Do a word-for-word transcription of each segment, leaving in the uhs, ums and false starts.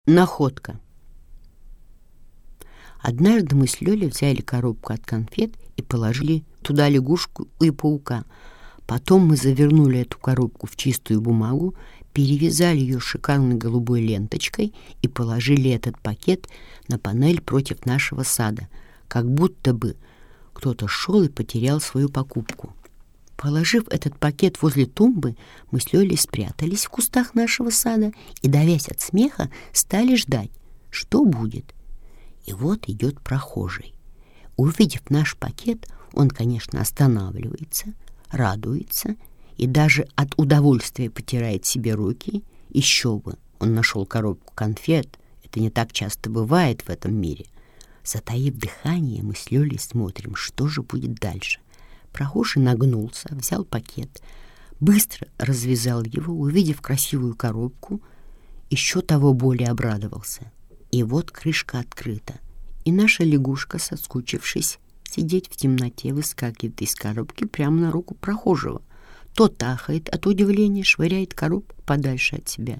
Находка. Однажды мы с Лёлей взяли коробку от конфет и положили туда лягушку и паука. Потом мы завернули эту коробку в чистую бумагу, перевязали ее шикарной голубой ленточкой и положили этот пакет на панель против нашего сада, как будто бы кто-то шел и потерял свою покупку. Положив этот пакет возле тумбы, мы с Лёлей спрятались в кустах нашего сада и, давясь от смеха, стали ждать, что будет. И вот идет прохожий. Увидев наш пакет, он, конечно, останавливается, радуется и даже от удовольствия потирает себе руки. Еще бы, он нашел коробку конфет. Это не так часто бывает в этом мире. Затаив дыхание, мы с Лёлей смотрим, что же будет дальше. Прохожий нагнулся, взял пакет, быстро развязал его, увидев красивую коробку, еще того более обрадовался. И вот крышка открыта, и наша лягушка, соскучившись сидеть в темноте, выскакивает из коробки прямо на руку прохожего. Тот ахает от удивления, швыряет коробку подальше от себя.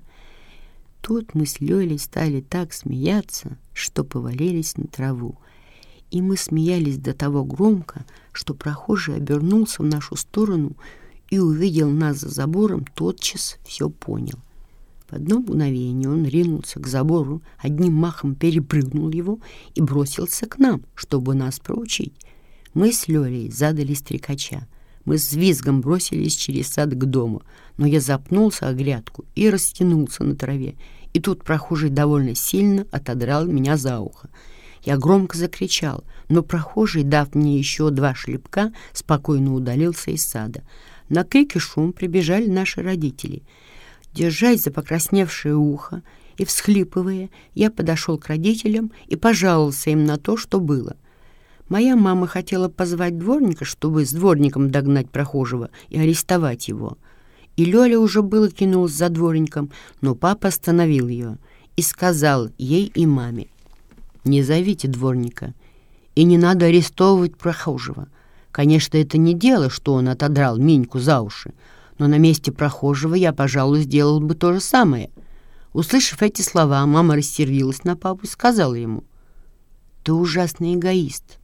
Тут мы с Лёлей стали так смеяться, что повалились на траву. И мы смеялись до того громко, что прохожий обернулся в нашу сторону и увидел нас за забором, тотчас все понял. В одно мгновение он ринулся к забору, одним махом перепрыгнул его и бросился к нам, чтобы нас проучить. Мы с Лёлей задали стрекача. Мы с визгом бросились через сад к дому, но я запнулся о грядку и растянулся на траве. И тут прохожий довольно сильно отодрал меня за ухо. Я громко закричал, но прохожий, дав мне еще два шлепка, спокойно удалился из сада. На крик и шум прибежали наши родители. Держась за покрасневшее ухо и всхлипывая, я подошел к родителям и пожаловался им на то, что было. Моя мама хотела позвать дворника, чтобы с дворником догнать прохожего и арестовать его. И Лёля уже было кинулась за дворником, но папа остановил ее и сказал ей и маме: «Не зовите дворника, и не надо арестовывать прохожего. Конечно, это не дело, что он отодрал Миньку за уши, но на месте прохожего я, пожалуй, сделал бы то же самое». Услышав эти слова, мама рассердилась на папу и сказала ему: «Ты ужасный эгоист».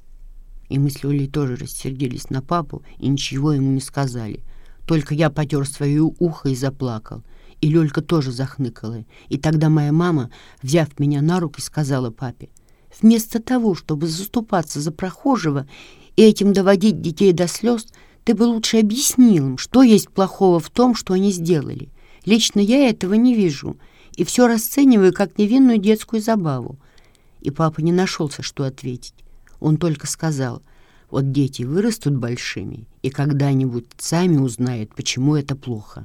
И мы с Лёлей тоже рассердились на папу и ничего ему не сказали. Только я потер свое ухо и заплакал. И Лёлька тоже захныкала. И тогда моя мама, взяв меня на руки, сказала папе: «Вместо того, чтобы заступаться за прохожего и этим доводить детей до слез, ты бы лучше объяснил им, что есть плохого в том, что они сделали. Лично я этого не вижу и все расцениваю как невинную детскую забаву». И папа не нашелся, что ответить. Он только сказал: «Вот дети вырастут большими и когда-нибудь сами узнают, почему это плохо».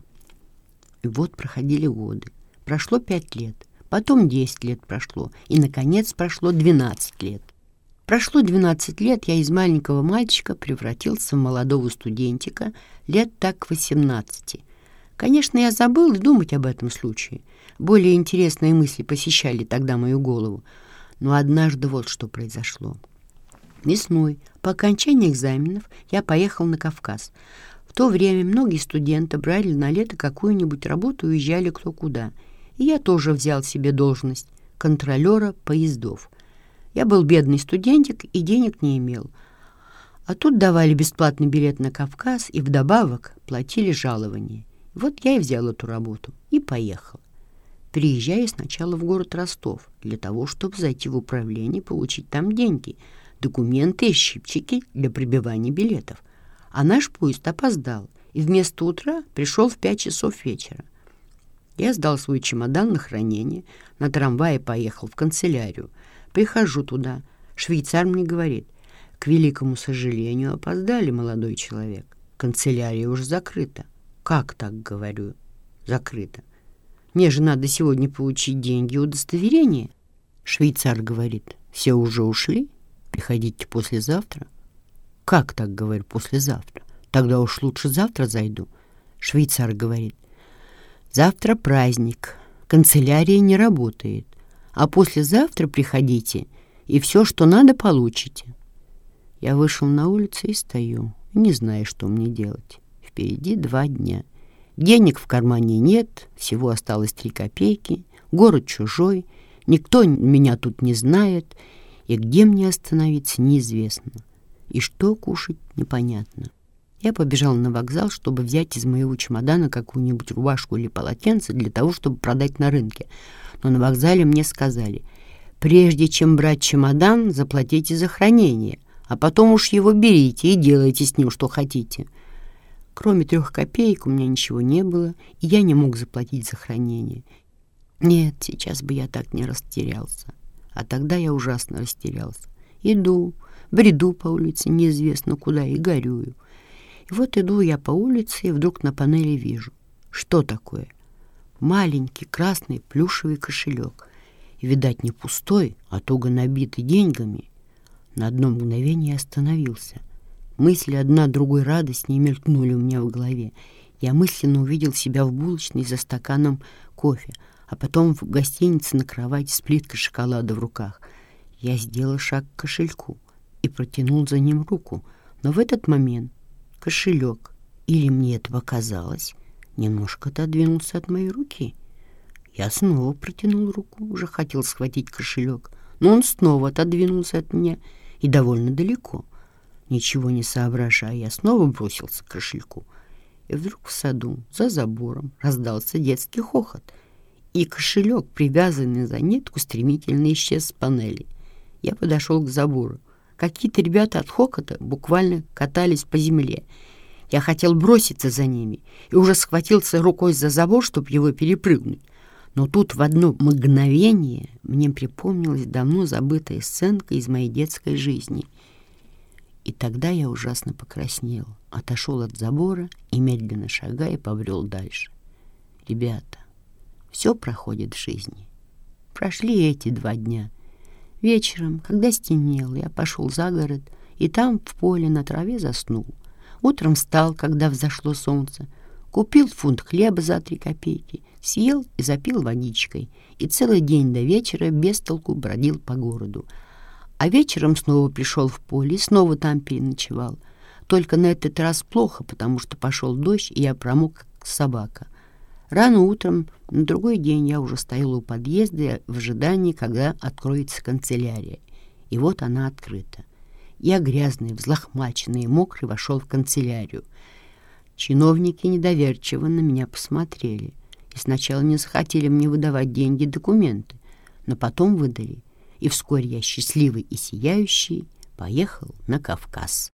И вот проходили годы. Прошло пять лет, потом десять лет прошло, и, наконец, прошло двенадцать лет. Прошло двенадцать лет, я из маленького мальчика превратился в молодого студентика, лет так к восемнадцати. Конечно, я забыл думать об этом случае. Более интересные мысли посещали тогда мою голову. Но однажды вот что произошло. Весной, по окончании экзаменов, я поехал на Кавказ. В то время многие студенты брали на лето какую-нибудь работу и уезжали кто куда. И я тоже взял себе должность контролера поездов. Я был бедный студентик и денег не имел. А тут давали бесплатный билет на Кавказ и вдобавок платили жалование. Вот я и взял эту работу и поехал. Приезжаю сначала в город Ростов для того, чтобы зайти в управление и получить там деньги, документы и щипчики для прибивания билетов. А наш поезд опоздал, и вместо утра пришел в пять часов вечера. Я сдал свой чемодан на хранение, на трамвае поехал в канцелярию. Прихожу туда. Швейцар мне говорит: «К великому сожалению, опоздали, молодой человек. Канцелярия уже закрыта». «Как так?» — говорю. «Закрыта. Мне же надо сегодня получить деньги и удостоверение». Швейцар говорит: «Все уже ушли? Приходите послезавтра». «Как так?» — говорю, «послезавтра. Тогда уж лучше завтра зайду». Швейцар говорит: «Завтра праздник, канцелярия не работает, а послезавтра приходите, и все, что надо, получите». Я вышел на улицу и стою, не знаю, что мне делать. Впереди два дня. Денег в кармане нет, всего осталось три копейки. Город чужой, никто меня тут не знает, и где мне остановиться неизвестно, и что кушать непонятно. Я побежал на вокзал, чтобы взять из моего чемодана какую-нибудь рубашку или полотенце для того, чтобы продать на рынке. Но на вокзале мне сказали: прежде чем брать чемодан, заплатите за хранение, а потом уж его берите и делайте с ним, что хотите. Кроме трех копеек у меня ничего не было, и я не мог заплатить за хранение. Нет, сейчас бы я так не растерялся. А тогда я ужасно растерялся. Иду, бреду по улице неизвестно куда и горюю. И вот иду я по улице, и вдруг на панели вижу. Что такое? Маленький красный плюшевый кошелек. И, видать, не пустой, а туго набитый деньгами. На одно мгновение остановился. Мысли одна другой радостнее мелькнули у меня в голове. Я мысленно увидел себя в булочной за стаканом кофе, а потом в гостинице на кровати с плиткой шоколада в руках. Я сделал шаг к кошельку и протянул за ним руку. Но в этот момент кошелек, или мне это показалось, немножко отодвинулся от моей руки. Я снова протянул руку, уже хотел схватить кошелек, но он снова отодвинулся от меня и довольно далеко. Ничего не соображая, я снова бросился к кошельку. И вдруг в саду, за забором, раздался детский хохот, и кошелек, привязанный за нитку, стремительно исчез с панели. Я подошел к забору. Какие-то ребята от хохота буквально катались по земле. Я хотел броситься за ними и уже схватился рукой за забор, чтобы его перепрыгнуть. Но тут в одно мгновение мне припомнилась давно забытая сценка из моей детской жизни. И тогда я ужасно покраснел, отошел от забора и, медленно шагая, побрел дальше. Ребята, все проходит в жизни. Прошли эти два дня. Вечером, когда стемнело, я пошел за город, и там, в поле, на траве заснул. Утром встал, когда взошло солнце, купил фунт хлеба за три копейки, съел и запил водичкой, и целый день до вечера без толку бродил по городу. А вечером снова пришел в поле и снова там переночевал. Только на этот раз плохо, потому что пошел дождь, и я промок, как собака. Рано утром, на другой день, я уже стоял у подъезда в ожидании, когда откроется канцелярия. И вот она открыта. Я грязный, взлохмаченный и мокрый вошел в канцелярию. Чиновники недоверчиво на меня посмотрели и сначала не захотели мне выдавать деньги и документы, но потом выдали. И вскоре я, счастливый и сияющий, поехал на Кавказ.